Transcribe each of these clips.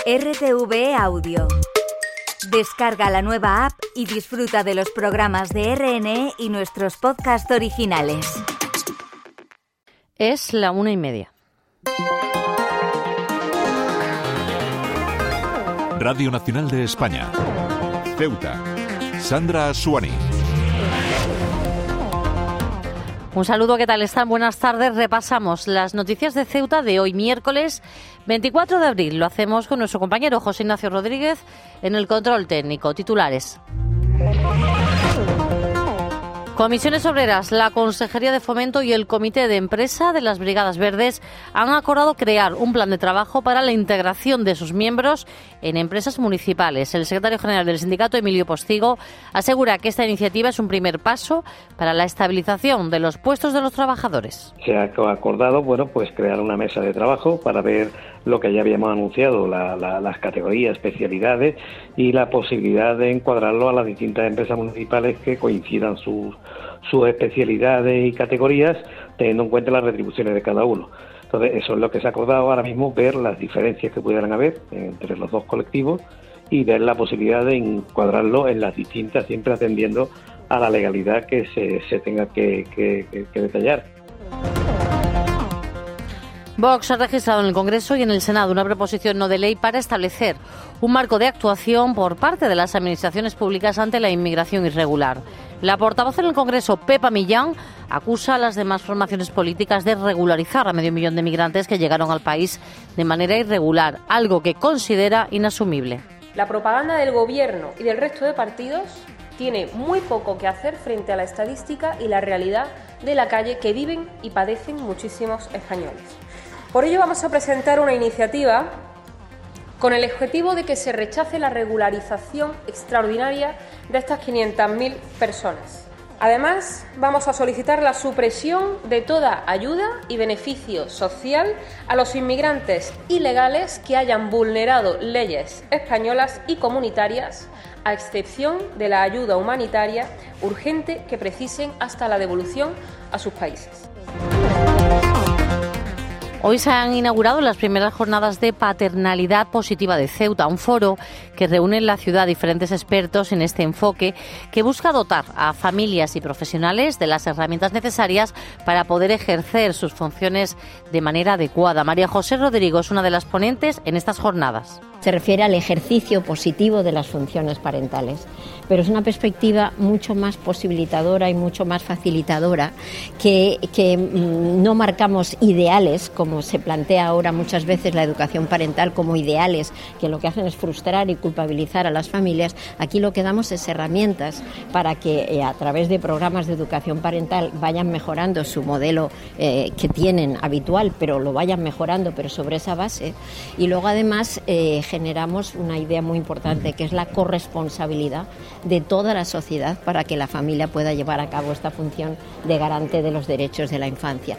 RTV Audio. Descarga la nueva app y disfruta de los programas de RNE y nuestros podcasts originales. Es la 1:30. Radio Nacional de España. Ceuta. Sandra Asuani. Un saludo, ¿qué tal están? Buenas tardes. Repasamos las noticias de Ceuta de hoy, miércoles 24 de abril. Lo hacemos con nuestro compañero José Ignacio Rodríguez en el control técnico. Titulares. Comisiones Obreras, la Consejería de Fomento y el Comité de Empresa de las Brigadas Verdes han acordado crear un plan de trabajo para la integración de sus miembros en empresas municipales. El secretario general del sindicato, Emilio Postigo, asegura que esta iniciativa es un primer paso para la estabilización de los puestos de los trabajadores. Se ha acordado, crear una mesa de trabajo para ver lo que ya habíamos anunciado, las categorías, especialidades y la posibilidad de encuadrarlo a las distintas empresas municipales que coincidan sus especialidades y categorías, teniendo en cuenta las retribuciones de cada uno. Entonces, eso es lo que se ha acordado ahora mismo, ver las diferencias que pudieran haber entre los dos colectivos y ver la posibilidad de encuadrarlo en las distintas, siempre atendiendo a la legalidad que se tenga que detallar. Vox ha registrado en el Congreso y en el Senado una proposición no de ley para establecer un marco de actuación por parte de las administraciones públicas ante la inmigración irregular. La portavoz en el Congreso, Pepa Millán, acusa a las demás formaciones políticas de regularizar a 500.000 de migrantes que llegaron al país de manera irregular, algo que considera inasumible. La propaganda del Gobierno y del resto de partidos tiene muy poco que hacer frente a la estadística y la realidad de la calle que viven y padecen muchísimos españoles. Por ello vamos a presentar una iniciativa con el objetivo de que se rechace la regularización extraordinaria de estas 500.000 personas. Además, vamos a solicitar la supresión de toda ayuda y beneficio social a los inmigrantes ilegales que hayan vulnerado leyes españolas y comunitarias, a excepción de la ayuda humanitaria urgente que precisen hasta la devolución a sus países. Hoy se han inaugurado las primeras jornadas de paternalidad positiva de Ceuta, un foro que reúne en la ciudad diferentes expertos en este enfoque que busca dotar a familias y profesionales de las herramientas necesarias para poder ejercer sus funciones de manera adecuada. María José Rodrigo es una de las ponentes en estas jornadas. Se refiere al ejercicio positivo de las funciones parentales, pero es una perspectiva mucho más posibilitadora y mucho más facilitadora que no marcamos ideales, como se plantea ahora muchas veces la educación parental como ideales, que lo que hacen es frustrar y culpabilizar a las familias. Aquí lo que damos es herramientas para que a través de programas de educación parental vayan mejorando su modelo que tienen habitual, pero lo vayan mejorando, pero sobre esa base. Y luego además generamos una idea muy importante, que es la corresponsabilidad de toda la sociedad para que la familia pueda llevar a cabo esta función de garante de los derechos de la infancia.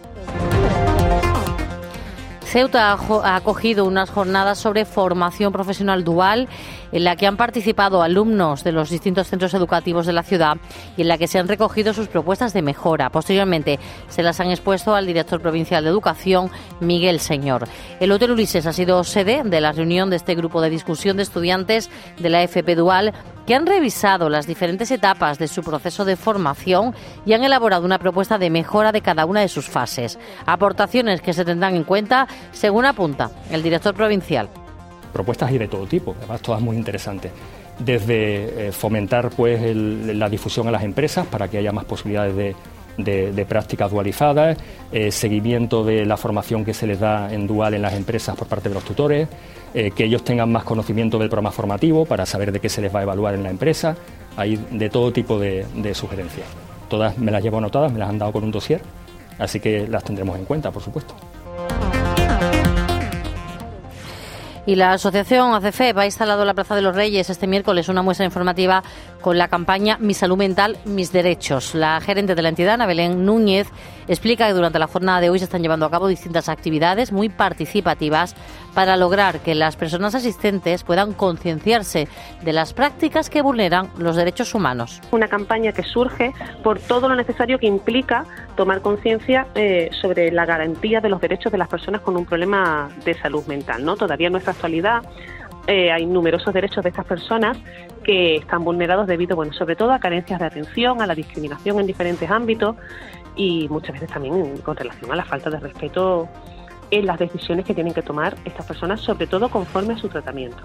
Ceuta ha acogido unas jornadas sobre formación profesional dual en la que han participado alumnos de los distintos centros educativos de la ciudad y en la que se han recogido sus propuestas de mejora. Posteriormente se las han expuesto al director provincial de Educación, Miguel Señor. El Hotel Ulises ha sido sede de la reunión de este grupo de discusión de estudiantes de la FP Dual que han revisado las diferentes etapas de su proceso de formación y han elaborado una propuesta de mejora de cada una de sus fases. Aportaciones que se tendrán en cuenta, según apunta el director provincial. Propuestas hay de todo tipo, además todas muy interesantes. Desde fomentar la difusión a las empresas para que haya más posibilidades de prácticas dualizadas, seguimiento de la formación que se les da en dual en las empresas por parte de los tutores, que ellos tengan más conocimiento del programa formativo para saber de qué se les va a evaluar en la empresa. Hay de todo tipo de sugerencias. Todas me las llevo anotadas, me las han dado con un dossier, así que las tendremos en cuenta, por supuesto. Y la asociación ACFEP ha instalado en la Plaza de los Reyes este miércoles una muestra informativa con la campaña Mi Salud Mental, Mis Derechos. La gerente de la entidad, Ana Belén Núñez, explica que durante la jornada de hoy se están llevando a cabo distintas actividades muy participativas para lograr que las personas asistentes puedan concienciarse de las prácticas que vulneran los derechos humanos. Una campaña que surge por todo lo necesario que implica tomar conciencia sobre la garantía de los derechos de las personas con un problema de salud mental, ¿no? Todavía en nuestra actualidad hay numerosos derechos de estas personas que están vulnerados debido, sobre todo a carencias de atención, a la discriminación en diferentes ámbitos y muchas veces también con relación a la falta de respeto en las decisiones que tienen que tomar estas personas, sobre todo conforme a su tratamiento.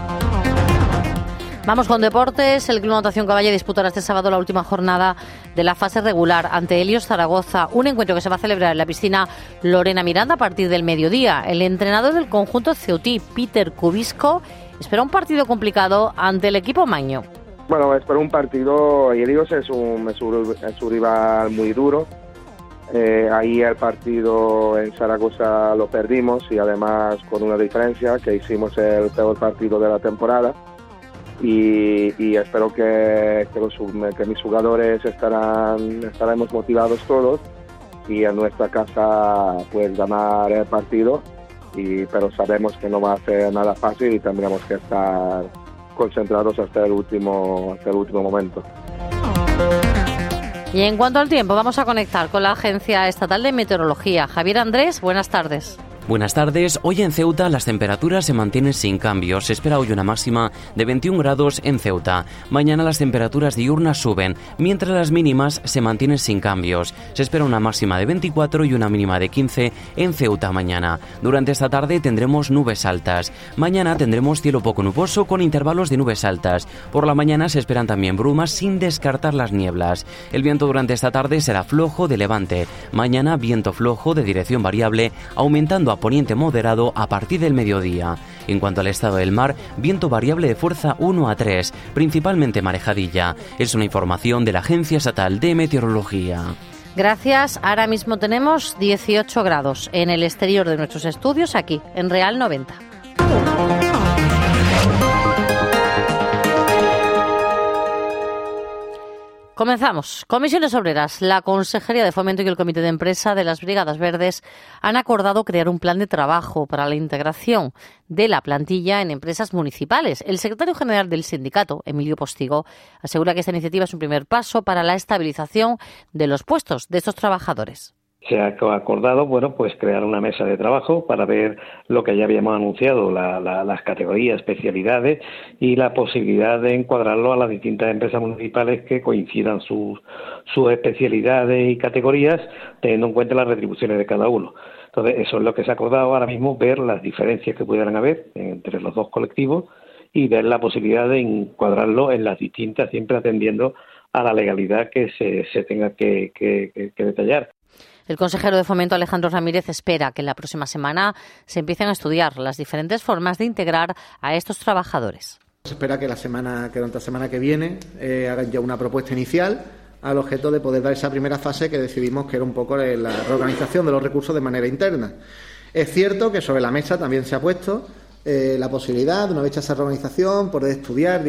Vamos con deportes. El Club Natación Caballa disputará este sábado la última jornada de la fase regular ante Helios Zaragoza, un encuentro que se va a celebrar en la piscina Lorena Miranda a partir del mediodía. El entrenador del conjunto ceutí, Peter Cubisco, espera un partido complicado ante el equipo maño. Bueno, espero un partido. Helios es un rival muy duro. Ahí el partido en Zaragoza lo perdimos y además con una diferencia que hicimos el peor partido de la temporada. Y espero que mis jugadores estaremos motivados todos y en nuestra casa pues ganar el partido, pero sabemos que no va a ser nada fácil y tendremos que estar concentrados hasta el último momento. Y en cuanto al tiempo, vamos a conectar con la Agencia Estatal de Meteorología. Javier Andrés, buenas tardes. Buenas tardes. Hoy en Ceuta las temperaturas se mantienen sin cambios. Se espera hoy una máxima de 21 grados en Ceuta. Mañana las temperaturas diurnas suben, mientras las mínimas se mantienen sin cambios. Se espera una máxima de 24 y una mínima de 15 en Ceuta mañana. Durante esta tarde tendremos nubes altas. Mañana tendremos cielo poco nuboso con intervalos de nubes altas. Por la mañana se esperan también brumas sin descartar las nieblas. El viento durante esta tarde será flojo de levante. Mañana viento flojo de dirección variable, aumentando a poniente moderado a partir del mediodía. En cuanto al estado del mar, viento variable de fuerza 1 a 3, principalmente marejadilla. Es una información de la Agencia Estatal de Meteorología. Gracias. Ahora mismo tenemos 18 grados en el exterior de nuestros estudios, aquí, en Real 90. Comenzamos. Comisiones Obreras, la Consejería de Fomento y el Comité de Empresa de las Brigadas Verdes han acordado crear un plan de trabajo para la integración de la plantilla en empresas municipales. El secretario general del sindicato, Emilio Postigo, asegura que esta iniciativa es un primer paso para la estabilización de los puestos de estos trabajadores. Se ha acordado, pues crear una mesa de trabajo para ver lo que ya habíamos anunciado, las categorías, especialidades y la posibilidad de encuadrarlo a las distintas empresas municipales que coincidan sus especialidades y categorías, teniendo en cuenta las retribuciones de cada uno. Entonces, eso es lo que se ha acordado ahora mismo, ver las diferencias que pudieran haber entre los dos colectivos y ver la posibilidad de encuadrarlo en las distintas, siempre atendiendo a la legalidad que se tenga que detallar. El consejero de Fomento, Alejandro Ramírez, espera que en la próxima semana se empiecen a estudiar las diferentes formas de integrar a estos trabajadores. Se espera que durante la semana que viene hagan ya una propuesta inicial al objeto de poder dar esa primera fase que decidimos que era un poco la reorganización de los recursos de manera interna. Es cierto que sobre la mesa también se ha puesto la posibilidad, una vez hecha esa reorganización, poder estudiar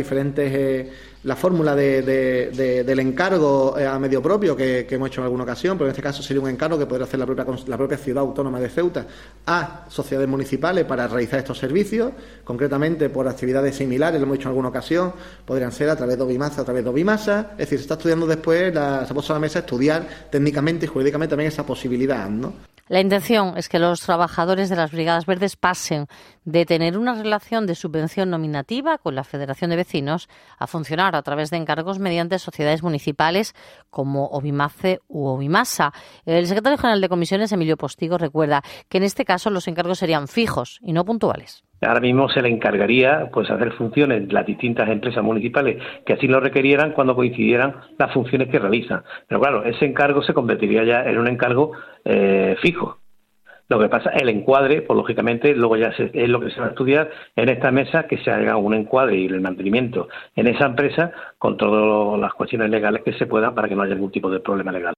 la fórmula del encargo a medio propio que hemos hecho en alguna ocasión, pero en este caso sería un encargo que podría hacer la propia ciudad autónoma de Ceuta a sociedades municipales para realizar estos servicios, concretamente por actividades similares, lo hemos hecho en alguna ocasión, podrían ser a través de Obimasa o a través de Obimasa, es decir, se está estudiando después, se ha puesto a la mesa estudiar técnicamente y jurídicamente también esa posibilidad, ¿no? La intención es que los trabajadores de las Brigadas Verdes pasen de tener una relación de subvención nominativa con la Federación de Vecinos a funcionar a través de encargos mediante sociedades municipales como Obimace u Obimasa. El secretario general de Comisiones, Emilio Postigo, recuerda que en este caso los encargos serían fijos y no puntuales. Ahora mismo se le encargaría hacer funciones las distintas empresas municipales que así lo requerieran cuando coincidieran las funciones que realizan. Pero claro, ese encargo se convertiría ya en un encargo fijo. Lo que pasa, el encuadre, pues lógicamente, luego ya es lo que se va a estudiar en esta mesa, que se haga un encuadre y el mantenimiento en esa empresa con todas las cuestiones legales que se puedan para que no haya ningún tipo de problema legal.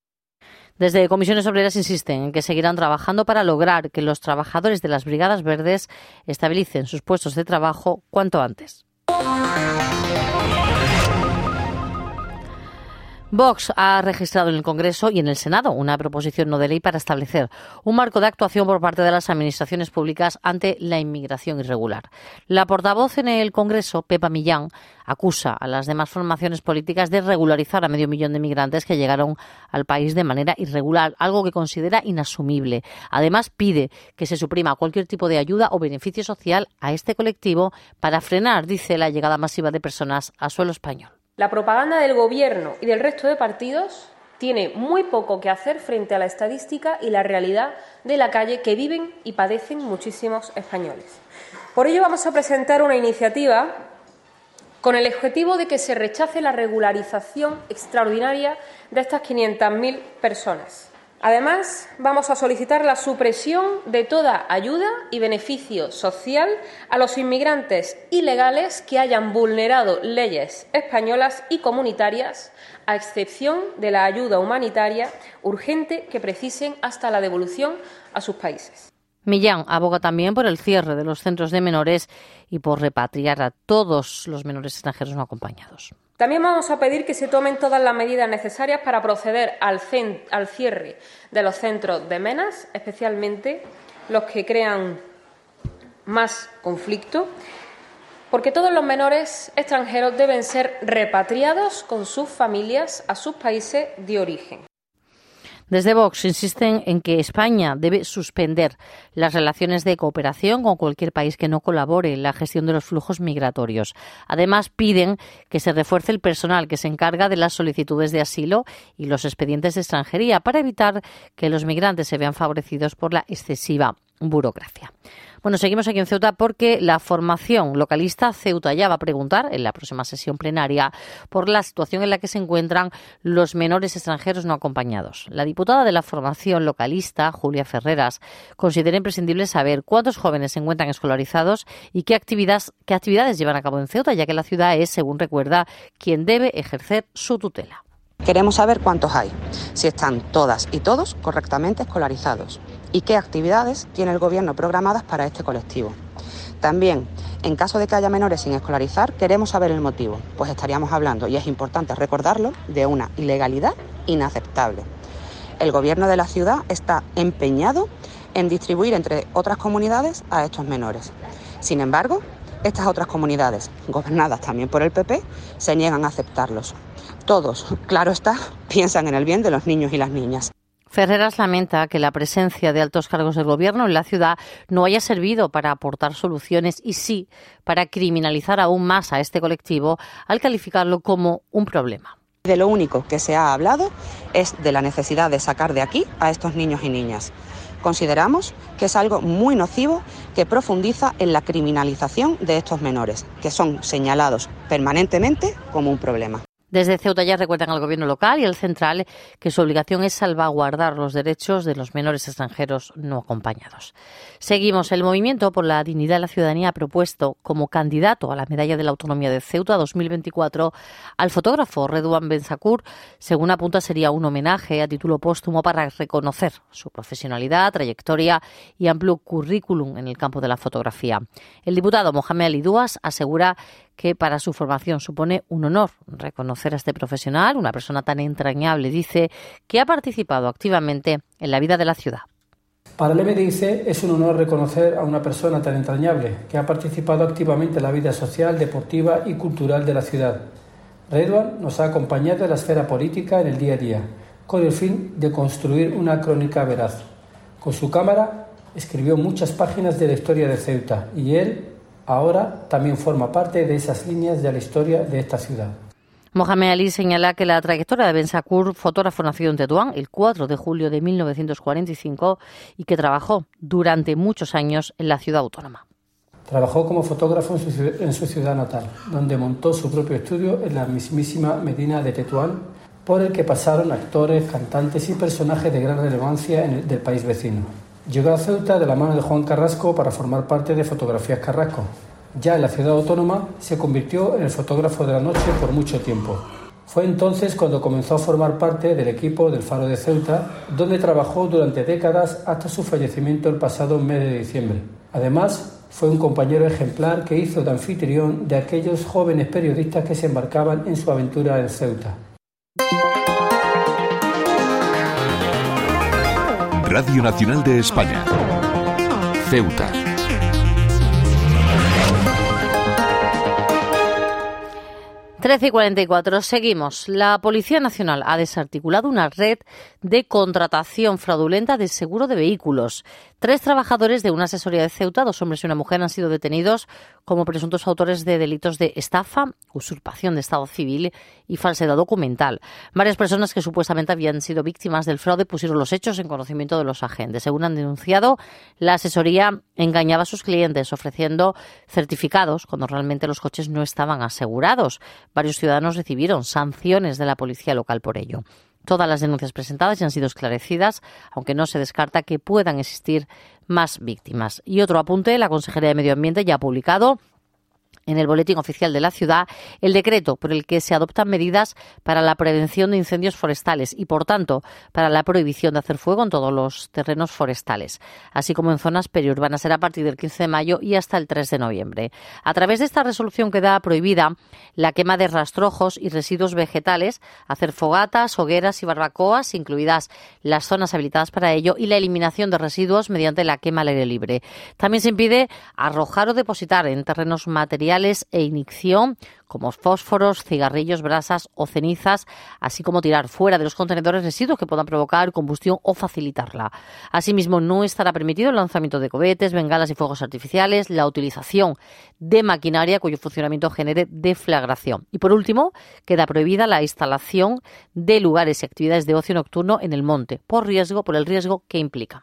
Desde Comisiones Obreras insisten en que seguirán trabajando para lograr que los trabajadores de las Brigadas Verdes estabilicen sus puestos de trabajo cuanto antes. Vox ha registrado en el Congreso y en el Senado una proposición no de ley para establecer un marco de actuación por parte de las administraciones públicas ante la inmigración irregular. La portavoz en el Congreso, Pepa Millán, acusa a las demás formaciones políticas de regularizar a 500.000 de migrantes que llegaron al país de manera irregular, algo que considera inasumible. Además, pide que se suprima cualquier tipo de ayuda o beneficio social a este colectivo para frenar, dice, la llegada masiva de personas a suelo español. La propaganda del Gobierno y del resto de partidos tiene muy poco que hacer frente a la estadística y la realidad de la calle que viven y padecen muchísimos españoles. Por ello vamos a presentar una iniciativa con el objetivo de que se rechace la regularización extraordinaria de estas 500.000 personas. Además, vamos a solicitar la supresión de toda ayuda y beneficio social a los inmigrantes ilegales que hayan vulnerado leyes españolas y comunitarias, a excepción de la ayuda humanitaria urgente que precisen hasta la devolución a sus países. Millán aboga también por el cierre de los centros de menores y por repatriar a todos los menores extranjeros no acompañados. También vamos a pedir que se tomen todas las medidas necesarias para proceder al cierre de los centros de menas, especialmente los que crean más conflicto, porque todos los menores extranjeros deben ser repatriados con sus familias a sus países de origen. Desde Vox insisten en que España debe suspender las relaciones de cooperación con cualquier país que no colabore en la gestión de los flujos migratorios. Además, piden que se refuerce el personal que se encarga de las solicitudes de asilo y los expedientes de extranjería para evitar que los migrantes se vean favorecidos por la excesiva burocracia. Bueno, seguimos aquí en Ceuta porque la formación localista Ceuta Ya va a preguntar en la próxima sesión plenaria por la situación en la que se encuentran los menores extranjeros no acompañados. La diputada de la formación localista, Julia Ferreras, considera imprescindible saber cuántos jóvenes se encuentran escolarizados y qué actividades llevan a cabo en Ceuta, ya que la ciudad es, según recuerda, quien debe ejercer su tutela. Queremos saber cuántos hay, si están todas y todos correctamente escolarizados y qué actividades tiene el Gobierno programadas para este colectivo. También, en caso de que haya menores sin escolarizar, queremos saber el motivo, pues estaríamos hablando, y es importante recordarlo, de una ilegalidad inaceptable. El Gobierno de la ciudad está empeñado en distribuir entre otras comunidades a estos menores. Sin embargo, estas otras comunidades, gobernadas también por el PP, se niegan a aceptarlos. Todos, claro está, piensan en el bien de los niños y las niñas. Ferreras lamenta que la presencia de altos cargos del Gobierno en la ciudad no haya servido para aportar soluciones y sí para criminalizar aún más a este colectivo al calificarlo como un problema. De lo único que se ha hablado es de la necesidad de sacar de aquí a estos niños y niñas. Consideramos que es algo muy nocivo que profundiza en la criminalización de estos menores, que son señalados permanentemente como un problema. Desde Ceuta Ya recuerdan al Gobierno local y al central que su obligación es salvaguardar los derechos de los menores extranjeros no acompañados. Seguimos. El Movimiento por la Dignidad de la Ciudadanía ha propuesto como candidato a la Medalla de la Autonomía de Ceuta 2024 al fotógrafo Redouan Benzacour. Según apunta, sería un homenaje a título póstumo para reconocer su profesionalidad, trayectoria y amplio currículum en el campo de la fotografía. El diputado Mohamed Ali Duas asegura que para su formación supone un honor reconocer a este profesional, una persona tan entrañable, dice, que ha participado activamente en la vida de la ciudad. Para el MDIC es un honor reconocer a una persona tan entrañable que ha participado activamente en la vida social, deportiva y cultural de la ciudad. Redouan nos ha acompañado en la esfera política en el día a día, con el fin de construir una crónica veraz. Con su cámara escribió muchas páginas de la historia de Ceuta y él ahora también forma parte de esas líneas de la historia de esta ciudad. Mohamed Ali señala que la trayectoria de Benzacour, fotógrafo nacido en Tetuán el 4 de julio de 1945 y que trabajó durante muchos años en la ciudad autónoma. Trabajó como fotógrafo en su ciudad natal, donde montó su propio estudio en la mismísima Medina de Tetuán, por el que pasaron actores, cantantes y personajes de gran relevancia del país vecino. Llegó a Ceuta de la mano de Juan Carrasco para formar parte de Fotografías Carrasco. Ya en la ciudad autónoma se convirtió en el fotógrafo de la noche por mucho tiempo. Fue entonces cuando comenzó a formar parte del equipo del Faro de Ceuta, donde trabajó durante décadas hasta su fallecimiento el pasado mes de diciembre. Además, fue un compañero ejemplar que hizo de anfitrión de aquellos jóvenes periodistas que se embarcaban en su aventura en Ceuta. Radio Nacional de España. Ceuta. Trece y 44. Seguimos. La Policía Nacional ha desarticulado una red de contratación fraudulenta de seguro de vehículos. 3 trabajadores de una asesoría de Ceuta, 2 hombres y una mujer, han sido detenidos como presuntos autores de delitos de estafa, usurpación de estado civil y falsedad documental. Varias personas que supuestamente habían sido víctimas del fraude pusieron los hechos en conocimiento de los agentes. Según han denunciado, la asesoría engañaba a sus clientes ofreciendo certificados cuando realmente los coches no estaban asegurados. Varios ciudadanos recibieron sanciones de la policía local por ello. Todas las denuncias presentadas ya han sido esclarecidas, aunque no se descarta que puedan existir más víctimas. Y otro apunte, la Consejería de Medio Ambiente ya ha publicado en el Boletín Oficial de la Ciudad el decreto por el que se adoptan medidas para la prevención de incendios forestales y, por tanto, para la prohibición de hacer fuego en todos los terrenos forestales, así como en zonas periurbanas. Será a partir del 15 de mayo y hasta el 3 de noviembre. A través de esta resolución queda prohibida la quema de rastrojos y residuos vegetales, hacer fogatas, hogueras y barbacoas, incluidas las zonas habilitadas para ello, y la eliminación de residuos mediante la quema al aire libre. También se impide arrojar o depositar en terrenos materiales e ignición como fósforos, cigarrillos, brasas o cenizas, así como tirar fuera de los contenedores residuos que puedan provocar combustión o facilitarla. Asimismo, no estará permitido el lanzamiento de cohetes, bengalas y fuegos artificiales, la utilización de maquinaria cuyo funcionamiento genere deflagración. Y por último, queda prohibida la instalación de lugares y actividades de ocio nocturno en el monte, por el riesgo que implica.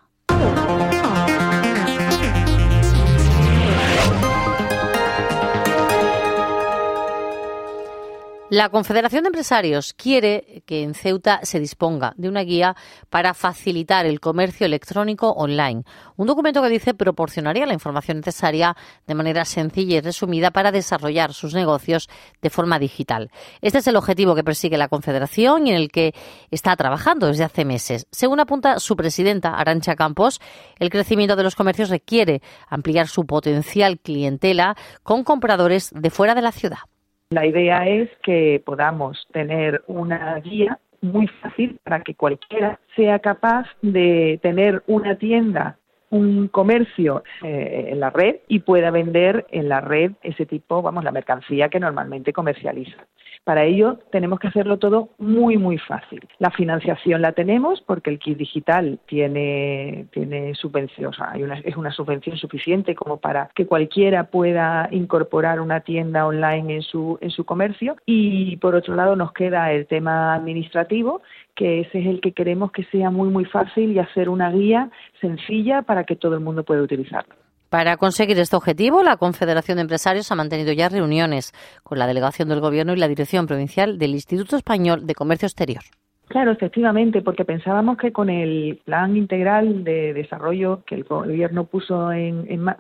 La Confederación de Empresarios quiere que en Ceuta se disponga de una guía para facilitar el comercio electrónico online. Un documento que dice proporcionaría la información necesaria de manera sencilla y resumida para desarrollar sus negocios de forma digital. Este es el objetivo que persigue la Confederación y en el que está trabajando desde hace meses. Según apunta su presidenta, Arantxa Campos, el crecimiento de los comercios requiere ampliar su potencial clientela con compradores de fuera de la ciudad. La idea es que podamos tener una guía muy fácil para que cualquiera sea capaz de tener una tienda, un comercio en la red y pueda vender en la red ese tipo, la mercancía que normalmente comercializa. Para ello tenemos que hacerlo todo muy, muy fácil. La financiación la tenemos porque el kit digital tiene subvención, es una subvención suficiente como para que cualquiera pueda incorporar una tienda online en su comercio. Y por otro lado nos queda el tema administrativo, que ese es el que queremos que sea muy, muy fácil y hacer una guía sencilla para que todo el mundo pueda utilizarlo. Para conseguir este objetivo, la Confederación de Empresarios ha mantenido ya reuniones con la delegación del Gobierno y la Dirección Provincial del Instituto Español de Comercio Exterior. Claro, efectivamente, porque pensábamos que con el plan integral de desarrollo que el Gobierno puso encima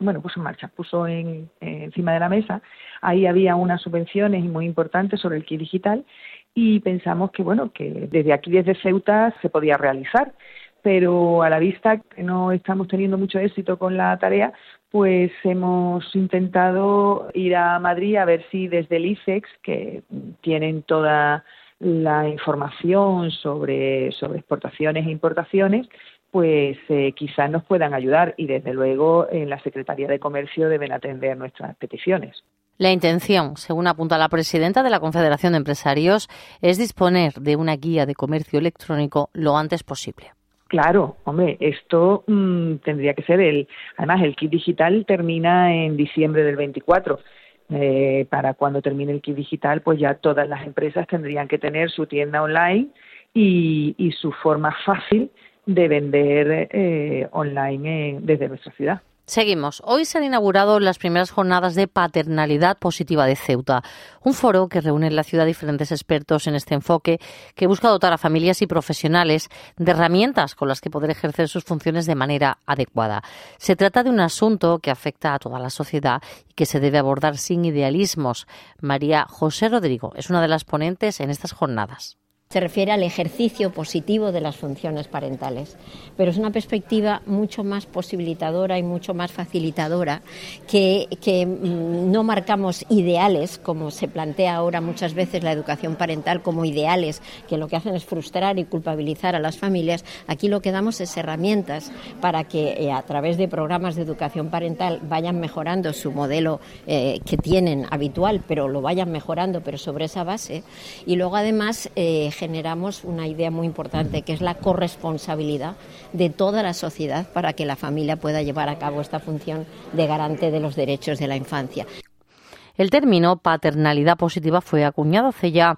de la mesa, ahí había unas subvenciones muy importantes sobre el kit digital y pensamos que desde aquí, desde Ceuta, se podía realizar. Pero a la vista que no estamos teniendo mucho éxito con la tarea, pues hemos intentado ir a Madrid a ver si desde el ICEX, que tienen toda la información sobre exportaciones e importaciones, pues quizás nos puedan ayudar y desde luego en la Secretaría de Comercio deben atender nuestras peticiones. La intención, según apunta la presidenta de la Confederación de Empresarios, es disponer de una guía de comercio electrónico lo antes posible. Claro, esto tendría que ser además el kit digital termina en diciembre del 24. Para cuando termine el kit digital, pues ya todas las empresas tendrían que tener su tienda online y su forma fácil de vender online desde nuestra ciudad. Seguimos. Hoy se han inaugurado las primeras jornadas de paternalidad positiva de Ceuta, un foro que reúne en la ciudad diferentes expertos en este enfoque que busca dotar a familias y profesionales de herramientas con las que poder ejercer sus funciones de manera adecuada. Se trata de un asunto que afecta a toda la sociedad y que se debe abordar sin idealismos. María José Rodrigo es una de las ponentes en estas jornadas. Se refiere al ejercicio positivo de las funciones parentales, pero es una perspectiva mucho más posibilitadora y mucho más facilitadora que no marcamos ideales, como se plantea ahora muchas veces la educación parental como ideales, que lo que hacen es frustrar y culpabilizar a las familias. Aquí lo que damos es herramientas para que a través de programas de educación parental vayan mejorando su modelo que tienen habitual, pero lo vayan mejorando, pero sobre esa base. Y luego además generamos una idea muy importante, que es la corresponsabilidad de toda la sociedad para que la familia pueda llevar a cabo esta función de garante de los derechos de la infancia. El término paternalidad positiva fue acuñado hace ya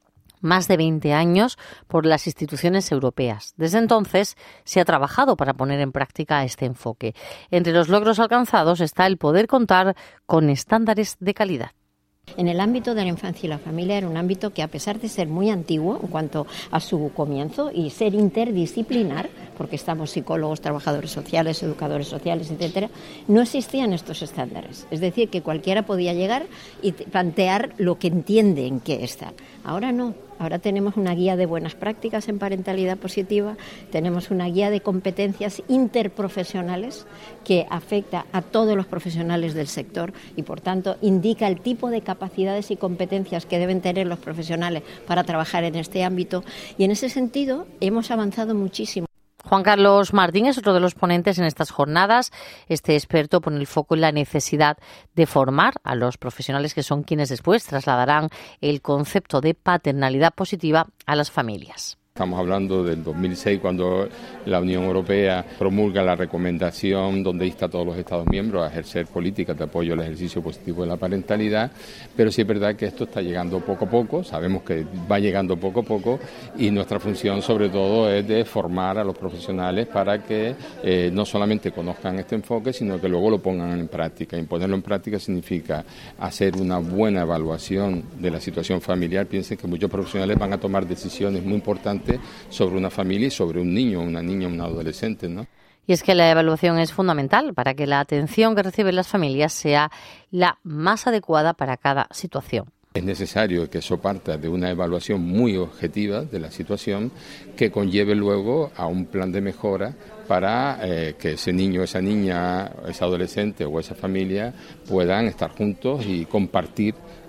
más de 20 años por las instituciones europeas. Desde entonces se ha trabajado para poner en práctica este enfoque. Entre los logros alcanzados está el poder contar con estándares de calidad. En el ámbito de la infancia y la familia era un ámbito que, a pesar de ser muy antiguo en cuanto a su comienzo y ser interdisciplinar, porque estamos psicólogos, trabajadores sociales, educadores sociales, etcétera, no existían estos estándares. Es decir, que cualquiera podía llegar y plantear lo que entiende en qué está. Ahora no. Ahora tenemos una guía de buenas prácticas en parentalidad positiva, tenemos una guía de competencias interprofesionales que afecta a todos los profesionales del sector y, por tanto, indica el tipo de capacidades y competencias que deben tener los profesionales para trabajar en este ámbito, y en ese sentido hemos avanzado muchísimo. Juan Carlos Martín es otro de los ponentes en estas jornadas. Este experto pone el foco en la necesidad de formar a los profesionales que son quienes después trasladarán el concepto de paternalidad positiva a las familias. Estamos hablando del 2006, cuando la Unión Europea promulga la recomendación donde insta a todos los Estados miembros a ejercer políticas de apoyo al ejercicio positivo de la parentalidad, pero sí es verdad que esto está llegando poco a poco, sabemos que va llegando poco a poco, y nuestra función sobre todo es de formar a los profesionales para que no solamente conozcan este enfoque, sino que luego lo pongan en práctica. Y ponerlo en práctica significa hacer una buena evaluación de la situación familiar. Piensen que muchos profesionales van a tomar decisiones muy importantes sobre una familia y sobre un niño, una niña, un adolescente, ¿no? Y es que la evaluación es fundamental para que la atención que reciben las familias sea la más adecuada para cada situación. Es necesario que eso parta de una evaluación muy objetiva de la situación que conlleve luego a un plan de mejora para que ese niño, esa niña, ese adolescente o esa familia puedan estar juntos y compartir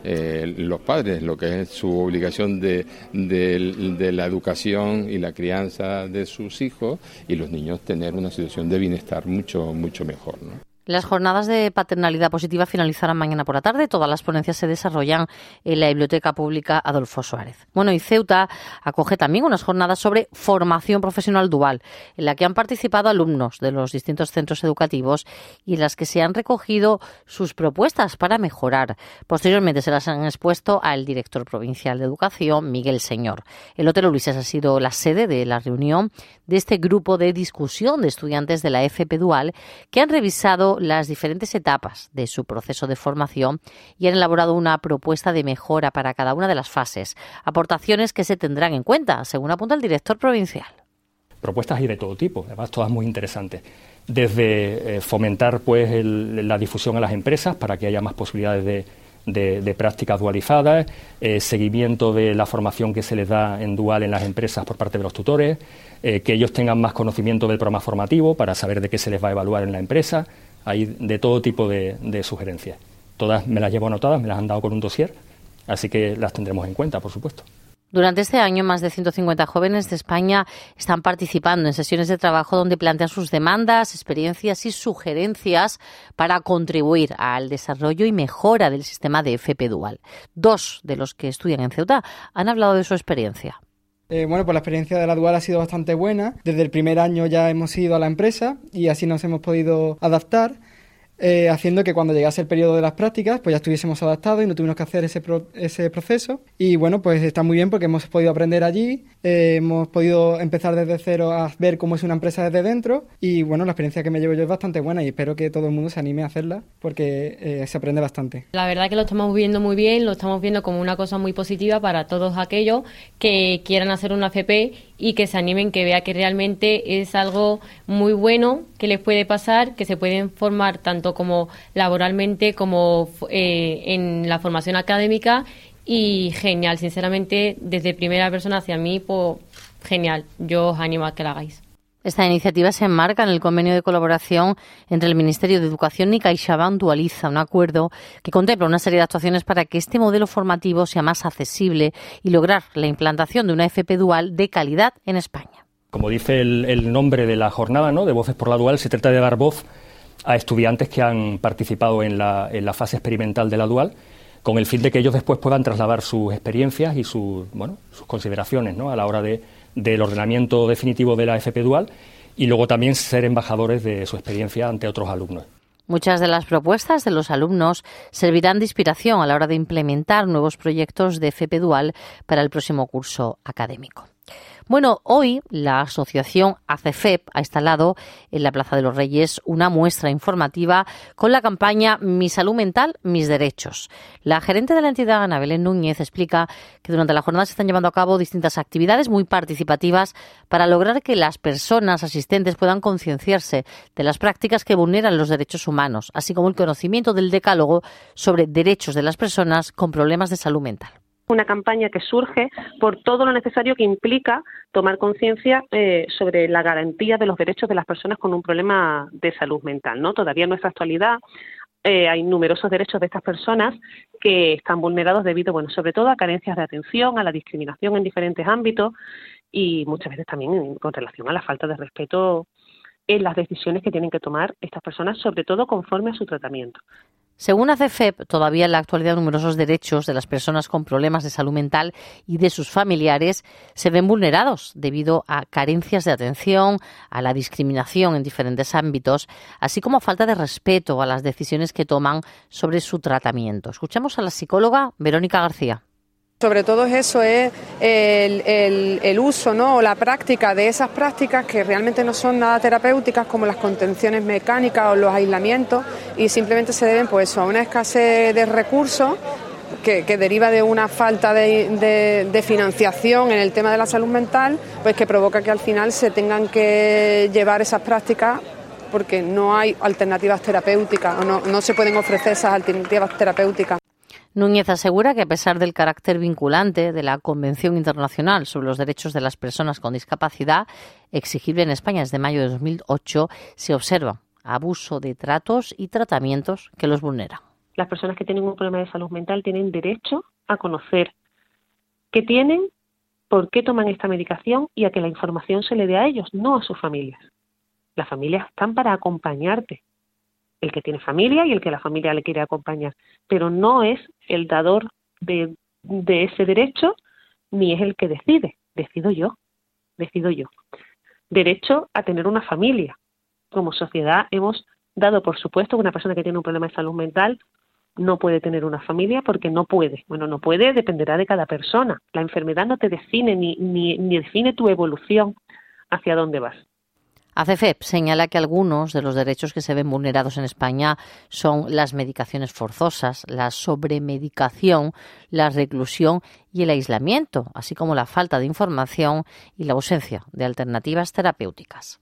los padres, lo que es su obligación de la educación y la crianza de sus hijos, y los niños tener una situación de bienestar mucho mejor, ¿no? Las jornadas de paternalidad positiva finalizarán mañana por la tarde. Todas las ponencias se desarrollan en la Biblioteca Pública Adolfo Suárez. Bueno, y Ceuta acoge también unas jornadas sobre formación profesional dual, en la que han participado alumnos de los distintos centros educativos y en las que se han recogido sus propuestas para mejorar. Posteriormente se las han expuesto al director provincial de Educación, Miguel Señor. El Hotel Ulises ha sido la sede de la reunión de este grupo de discusión de estudiantes de la FP Dual, que han revisado las diferentes etapas de su proceso de formación y han elaborado una propuesta de mejora para cada una de las fases, aportaciones que se tendrán en cuenta, según apunta el director provincial. Propuestas hay de todo tipo, además todas muy interesantes. Desde fomentar la difusión en las empresas para que haya más posibilidades de prácticas dualizadas, seguimiento de la formación que se les da en dual en las empresas por parte de los tutores, que ellos tengan más conocimiento del programa formativo para saber de qué se les va a evaluar en la empresa. Hay de todo tipo de sugerencias. Todas me las llevo anotadas, me las han dado con un dossier, así que las tendremos en cuenta, por supuesto. Durante este año, más de 150 jóvenes de España están participando en sesiones de trabajo donde plantean sus demandas, experiencias y sugerencias para contribuir al desarrollo y mejora del sistema de FP Dual. 2 de los que estudian en Ceuta han hablado de su experiencia. Bueno, pues la experiencia de la Dual ha sido bastante buena. Desde el primer año ya hemos ido a la empresa y así nos hemos podido adaptar, haciendo que cuando llegase el periodo de las prácticas pues ya estuviésemos adaptados y no tuvimos que hacer ese proceso. Y bueno, pues está muy bien porque hemos podido aprender allí, hemos podido empezar desde cero a ver cómo es una empresa desde dentro, y bueno, la experiencia que me llevo yo es bastante buena y espero que todo el mundo se anime a hacerla porque se aprende bastante. La verdad que lo estamos viendo muy bien, lo estamos viendo como una cosa muy positiva para todos aquellos que quieran hacer una FP y que se animen, que vean que realmente es algo muy bueno que les puede pasar, que se pueden formar tanto como laboralmente como en la formación académica, y genial, sinceramente, desde primera persona hacia mí, pues genial. Yo os animo a que la hagáis. Esta iniciativa se enmarca en el convenio de colaboración entre el Ministerio de Educación y CaixaBank Dualiza, un acuerdo que contempla una serie de actuaciones para que este modelo formativo sea más accesible y lograr la implantación de una FP dual de calidad en España. Como dice el nombre de la jornada, ¿no?, de Voces por la Dual, se trata de dar voz a estudiantes que han participado en la fase experimental de la Dual, con el fin de que ellos después puedan trasladar sus experiencias y sus consideraciones, ¿no?, a la hora del ordenamiento definitivo de la FP Dual, y luego también ser embajadores de su experiencia ante otros alumnos. Muchas de las propuestas de los alumnos servirán de inspiración a la hora de implementar nuevos proyectos de FP Dual para el próximo curso académico. Bueno, hoy la asociación ACEFEP ha instalado en la Plaza de los Reyes una muestra informativa con la campaña Mi salud mental, mis derechos. La gerente de la entidad, Ana Belén Núñez, explica que durante la jornada se están llevando a cabo distintas actividades muy participativas para lograr que las personas asistentes puedan concienciarse de las prácticas que vulneran los derechos humanos, así como el conocimiento del decálogo sobre derechos de las personas con problemas de salud mental. Una campaña que surge por todo lo necesario que implica tomar conciencia sobre la garantía de los derechos de las personas con un problema de salud mental, ¿no? Todavía en nuestra actualidad hay numerosos derechos de estas personas que están vulnerados debido, sobre todo a carencias de atención, a la discriminación en diferentes ámbitos y muchas veces también con relación a la falta de respeto en las decisiones que tienen que tomar estas personas, sobre todo conforme a su tratamiento. Según ACEFEP, todavía en la actualidad numerosos derechos de las personas con problemas de salud mental y de sus familiares se ven vulnerados debido a carencias de atención, a la discriminación en diferentes ámbitos, así como a falta de respeto a las decisiones que toman sobre su tratamiento. Escuchamos a la psicóloga Verónica García. Sobre todo eso es el uso, ¿no?, o la práctica de esas prácticas que realmente no son nada terapéuticas, como las contenciones mecánicas o los aislamientos, y simplemente se deben a una escasez de recursos que deriva de una falta de financiación en el tema de la salud mental, pues que provoca que al final se tengan que llevar esas prácticas porque no hay alternativas terapéuticas o no se pueden ofrecer esas alternativas terapéuticas. Núñez asegura que a pesar del carácter vinculante de la Convención Internacional sobre los Derechos de las Personas con Discapacidad, exigible en España desde mayo de 2008, se observa abuso de tratos y tratamientos que los vulneran. Las personas que tienen un problema de salud mental tienen derecho a conocer qué tienen, por qué toman esta medicación y a que la información se le dé a ellos, no a sus familias. Las familias están para acompañarte. El que tiene familia y el que la familia le quiere acompañar, pero no es el dador de ese derecho ni es el que decide, decido yo. Derecho a tener una familia. Como sociedad hemos dado por supuesto que una persona que tiene un problema de salud mental no puede tener una familia porque no puede. No puede, dependerá de cada persona. La enfermedad no te define ni define tu evolución hacia dónde vas. ACEFEP señala que algunos de los derechos que se ven vulnerados en España son las medicaciones forzosas, la sobremedicación, la reclusión y el aislamiento, así como la falta de información y la ausencia de alternativas terapéuticas.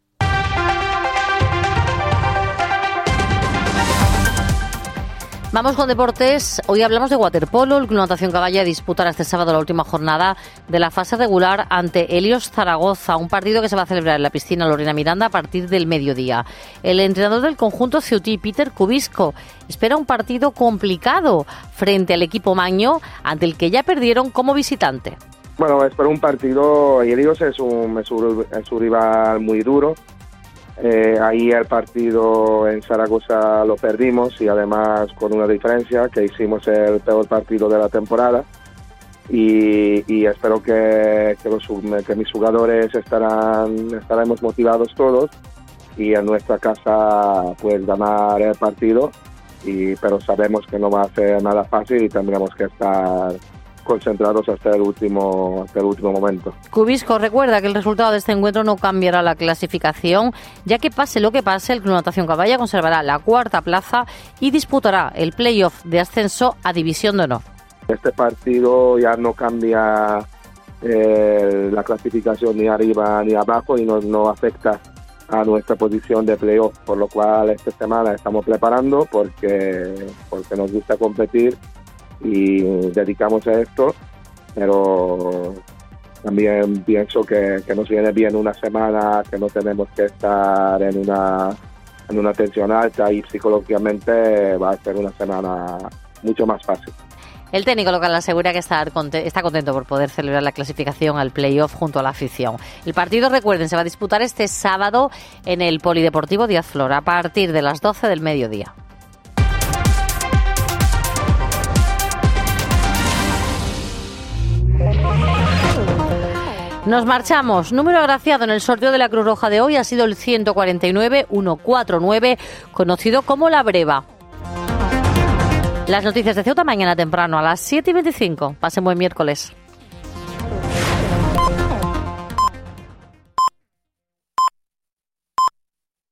Vamos con deportes. Hoy hablamos de waterpolo. El Club Natación Caballa disputará este sábado la última jornada de la fase regular ante Helios Zaragoza, un partido que se va a celebrar en la piscina Lorena Miranda a partir del mediodía. El entrenador del conjunto ceutí, Peter Kubisco, espera un partido complicado frente al equipo maño, ante el que ya perdieron como visitante. Bueno, espero un partido. Helios es un rival muy duro. Ahí el partido en Zaragoza lo perdimos y además con una diferencia que hicimos el peor partido de la temporada y espero que mis jugadores estaremos motivados todos y en nuestra casa pues ganar el partido, pero sabemos que no va a ser nada fácil y tendremos que estar concentrados hasta el último momento. Kubisco recuerda que el resultado de este encuentro no cambiará la clasificación, ya que pase lo que pase, el Club Natación Caballa conservará la cuarta plaza y disputará el playoff de ascenso a División de Honor. Este partido ya no cambia la clasificación ni arriba ni abajo y no afecta a nuestra posición de playoff, por lo cual esta semana estamos preparando porque nos gusta competir y dedicamos a esto, pero también pienso que nos viene bien una semana que no tenemos que estar en una tensión alta, y psicológicamente va a ser una semana mucho más fácil. El técnico local asegura que está contento por poder celebrar la clasificación al play-off junto a la afición. El partido, recuerden, se va a disputar este sábado en el Polideportivo Díaz Flor a partir de las 12 del mediodía. Nos marchamos. Número agraciado en el sorteo de la Cruz Roja de hoy ha sido el 149-149, conocido como La Breva. Las noticias de Ceuta mañana temprano a las 7:25. Pasen buen miércoles.